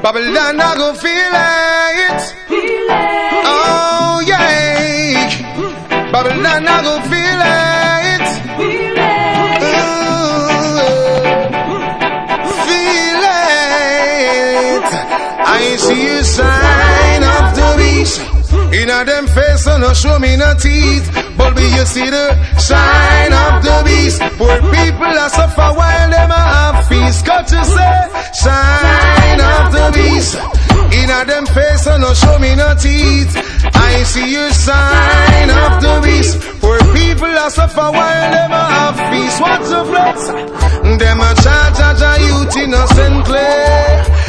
Babylon I go feel it. Oh yeah. Babylon I go feel it. Feel it. I see a sign of the beast. Inna them face so no show me no teeth. But we you see the sign of the beast. Poor people are suffer while them a have feast. Got to say sign of the beast. Inna them face so no show me no teeth. I see you sign of the beast. Poor people are suffer while them a have feast. What's the flex? Them a charge a youth innocently.